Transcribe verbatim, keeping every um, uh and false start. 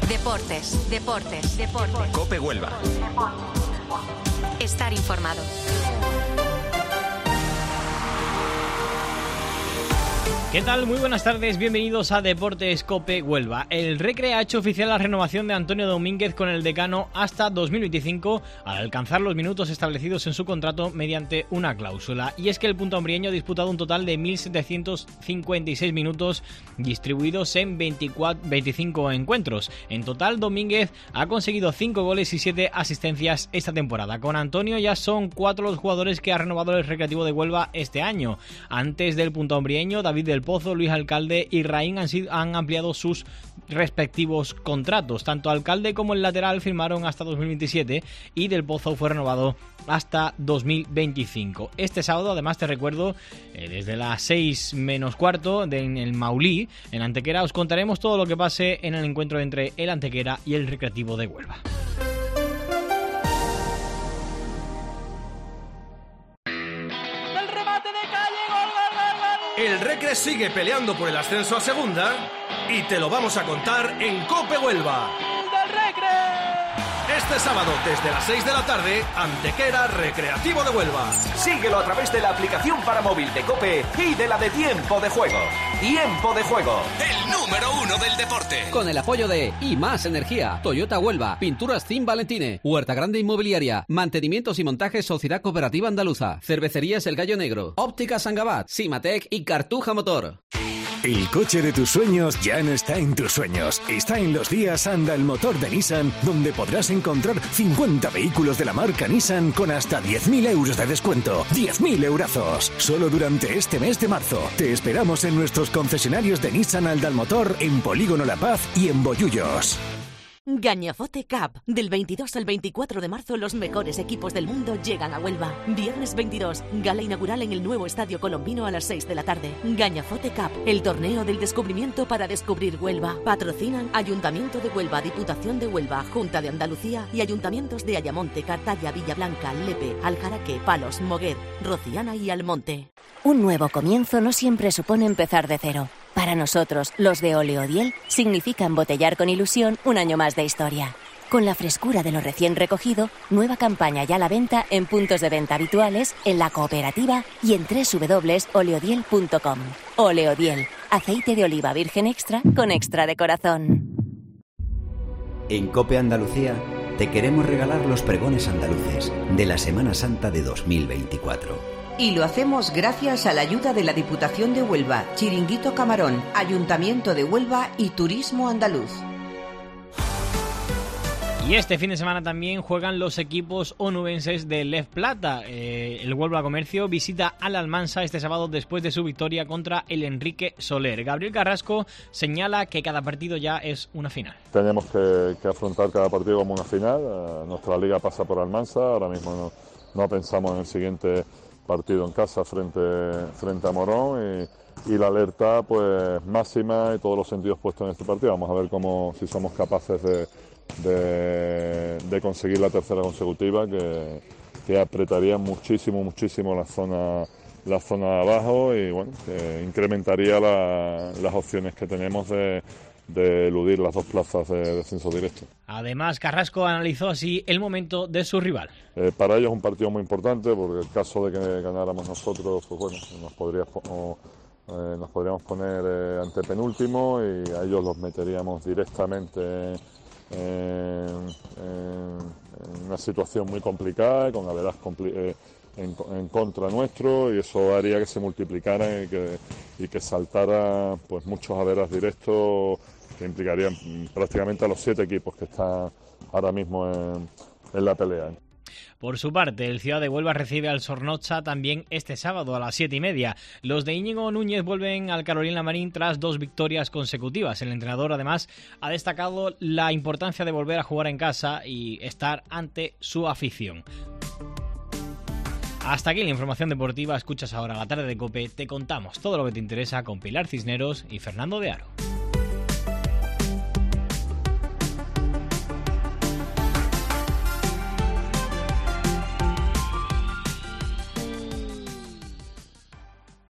Deportes, deportes, deportes. COPE Huelva. Estar informado. ¿Qué tal? Muy buenas tardes, bienvenidos a Deportes COPE Huelva. El Recre ha hecho oficial la renovación de Antonio Domínguez con el decano hasta dos mil veinticinco al alcanzar los minutos establecidos en su contrato mediante una cláusula. Y es que el puntaumbrieño ha disputado un total de mil setecientos cincuenta y seis minutos distribuidos en veinticuatro, veinticinco encuentros. En total, Domínguez ha conseguido cinco goles y siete asistencias esta temporada. Con Antonio ya son cuatro los jugadores que ha renovado el Recreativo de Huelva este año. Antes del puntaumbrieño, David del Pozo, Luis Alcalde y Raín han, sido, han ampliado sus respectivos contratos. Tanto Alcalde como el lateral firmaron hasta dos mil veintisiete y Del Pozo fue renovado hasta dos mil veinticinco. Este sábado, además, te recuerdo, eh, desde las seis menos cuarto de, en el Maulí, en Antequera, os contaremos todo lo que pase en el encuentro entre el Antequera y el Recreativo de Huelva. El Recre sigue peleando por el ascenso a segunda y te lo vamos a contar en COPE Huelva. ¡Del Recre! Este sábado desde las seis de la tarde, Antequera, Recreativo de Huelva. Síguelo a través de la aplicación para móvil de COPE y de la de Tiempo de Juego. Tiempo de Juego. El número uno del deporte. Con el apoyo de Y Más Energía, Toyota Huelva, Pinturas Team Valentine, Huerta Grande Inmobiliaria, Mantenimientos y Montajes Sociedad Cooperativa Andaluza, Cervecerías El Gallo Negro, Óptica Sangabat, Simatec y Cartuja Motor. El coche de tus sueños ya no está en tus sueños. Está en los días Anda el Motor de Nissan, donde podrás encontrar cincuenta vehículos de la marca Nissan con hasta diez mil euros de descuento. diez mil eurazos. Solo durante este mes de marzo. Te esperamos en nuestros concesionarios de Nissan Aldalmotor en Polígono La Paz y en Bollullos. Gañafote Cup. Del veintidós al veinticuatro de marzo, los mejores equipos del mundo llegan a Huelva. Viernes veintidós, gala inaugural en el nuevo Estadio Colombino a las seis de la tarde. Gañafote Cup, el torneo del descubrimiento para descubrir Huelva. Patrocinan Ayuntamiento de Huelva, Diputación de Huelva, Junta de Andalucía y Ayuntamientos de Ayamonte, Cartaya, Villablanca, Lepe, Aljaraque, Palos, Moguer, Rociana y Almonte. Un nuevo comienzo no siempre supone empezar de cero. Para nosotros, los de Oleodiel, significa embotellar con ilusión un año más de historia. Con la frescura de lo recién recogido, nueva campaña ya a la venta en puntos de venta habituales, en la cooperativa y en doble u doble u doble u punto oleodiel punto com. Oleodiel, aceite de oliva virgen extra con extra de corazón. En COPE Andalucía te queremos regalar los pregones andaluces de la Semana Santa de dos mil veinticuatro. Y lo hacemos gracias a la ayuda de la Diputación de Huelva, Chiringuito Camarón, Ayuntamiento de Huelva y Turismo Andaluz. Y este fin de semana también juegan los equipos onubenses de Lef Plata. Eh, el Huelva Comercio visita al Almansa este sábado después de su victoria contra el Enrique Soler. Gabriel Carrasco señala que cada partido ya es una final. Tenemos que, que afrontar cada partido como una final. Uh, nuestra liga pasa por Almansa. Ahora mismo no, no pensamos en el siguiente partido en casa frente, frente a Morón y, y la alerta pues máxima y todos los sentidos puestos en este partido. Vamos a ver cómo, si somos capaces de, de, de conseguir la tercera consecutiva, que, que apretaría muchísimo, muchísimo la zona, la zona de abajo y bueno, que incrementaría la, las opciones que tenemos de de eludir las dos plazas de descenso directo. Además, Carrasco analizó así el momento de su rival. Eh, para ellos es un partido muy importante porque en caso de que ganáramos nosotros, pues bueno, nos, podría, o, eh, nos podríamos poner eh, ante penúltimo y a ellos los meteríamos directamente en, en, en una situación muy complicada, con averas compli- eh, En, en contra nuestro, y eso haría que se multiplicara y que, y que saltara pues muchos haberes directos que implicarían prácticamente a los siete equipos que están ahora mismo en, en la pelea. Por su parte, el Ciudad de Huelva recibe al Zornocha también este sábado a las siete y media. Los de Íñigo Núñez vuelven al Carolina Marín tras dos victorias consecutivas. El entrenador, además, ha destacado la importancia de volver a jugar en casa y estar ante su afición. Hasta aquí la información deportiva. Escuchas ahora La Tarde de COPE. Te contamos todo lo que te interesa con Pilar Cisneros y Fernando de Aro.